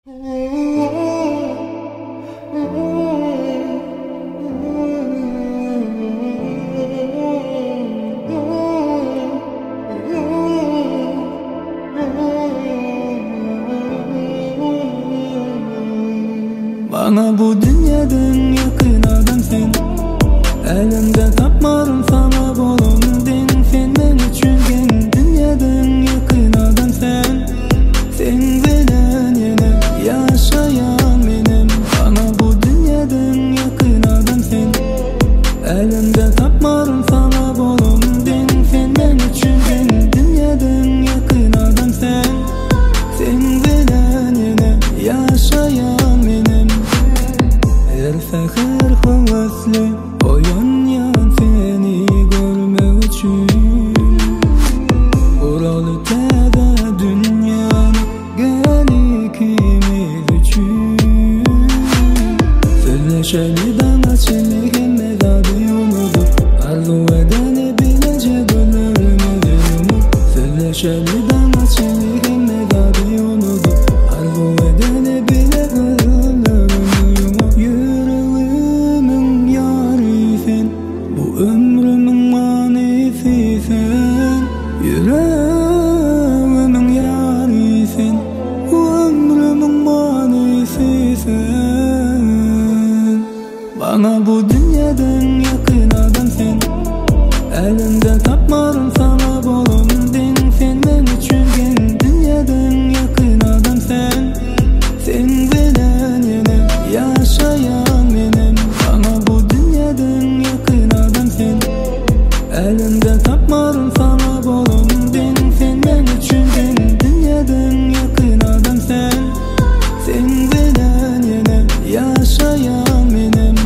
Bana bu dünyadan yakın adam sen. Elimde tapmarım sana bolundun. Sen men üçün gen dünyadan yakın adam sen. Sen bilen yine yaşayan benim. Bana bu dünyadan yakın adam sen. Elimde tapmarım sana bolundun. Sen men üçün gen dünyadan yakın adam sen. Sen bilen yine yaşayan benim. Her fəxir havaslı oyan yan seni görme üçün. Oralı tədə dünyanı gəli kimiz üçün. Sözləşəli danışılı hemmet adı yoludu. Arzu edəni biləcək ölürmüdü yolu. Sözləşəli danışılı hemmet adı yoludu. Arzu edəni biləcək ölürmüdü ömrümün manisi sen. Yüreğimin yari sen. Ömrümün manisi sen. Bana bu dünyadan yakın adam sen. Elimde tapmarım sana bolundun. Sen men üçün gen dünyadan yakın adam sen. Sen bilen yine yaşayan benim. Bana bu dünyadan yakın adam sen. Elimde tapmarım sana bolundun. Sen men üçün gen dünyadan yakın adam sen. Sen bilen yine yaşayan benim.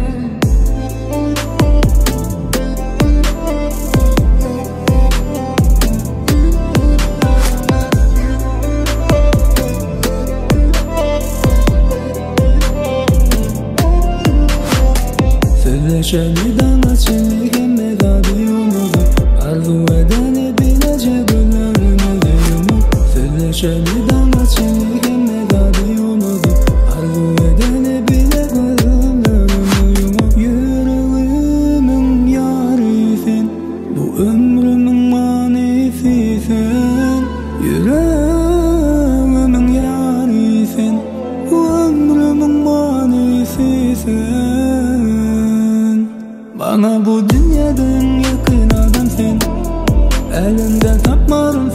Sözləşəli danışılı hemmet adı yoludu. Arzu edəni biləcək ölürmüdü yolu. Sözləşəli danışılı hemmet adı yoludu. Arzu edəni biləcək ölürmüdü yolu. Yüreğimin yari sen. Bu ömrümün manisi sen. Yüreğimin yari sen. Ömrümün manisi sen. Bana bu dünyadan yakın adam sen. Elimde tapmarım